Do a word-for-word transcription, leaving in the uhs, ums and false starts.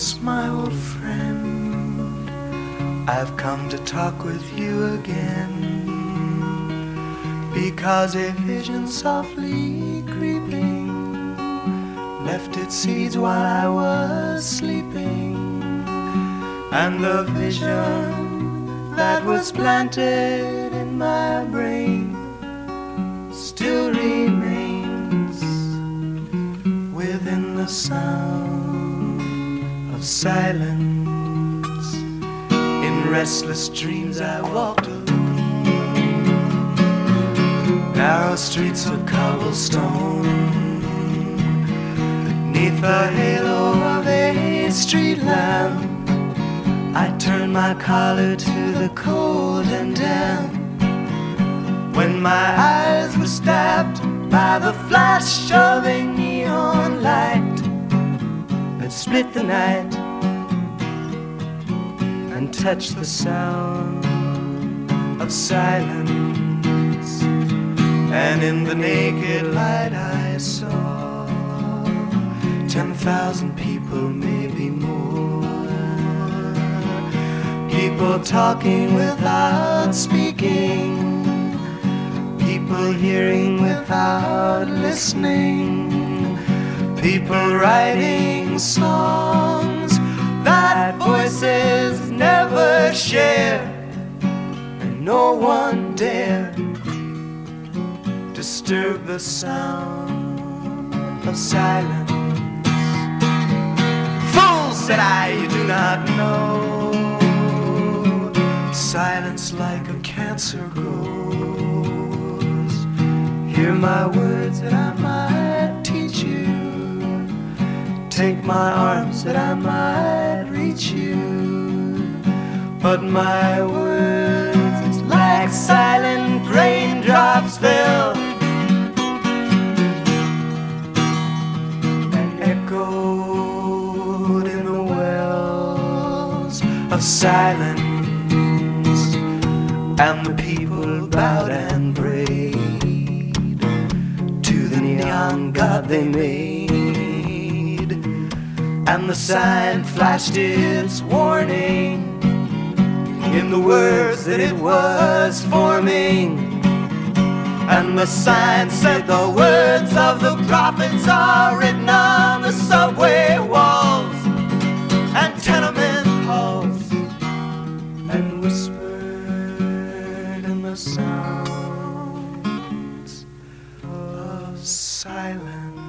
Silence, my old friend, I've come to talk with you again, because a vision softly creeping left its seeds while I was sleeping, and the vision that was planted in my brain still remains within the sound of silence. In restless dreams I walked alone, narrow streets of cobblestone, beneath the halo of a street lamp. I turned my collar to the cold and damp, when my eyes were stabbed by the flash of a neon light that split the night and touched the sound of silence. And in the naked light I saw ten thousand people, maybe more, people talking without speaking, people hearing without listening, people writing songs that voices never share, and no one dared disturb the sound of silence. Fool, said I, you do not know, silence like a cancer grows. Hear my words that I might teach you, take my arms that I might reach you, but my words like silent raindrops fell and echoed in the wells of silence. And the people bowed and prayed to the neon god they made, and the sign flashed its warning in the words that it was forming, and the sign said the words of the prophets are written on the subway walls and tenement halls, and whispered the sounds of silence.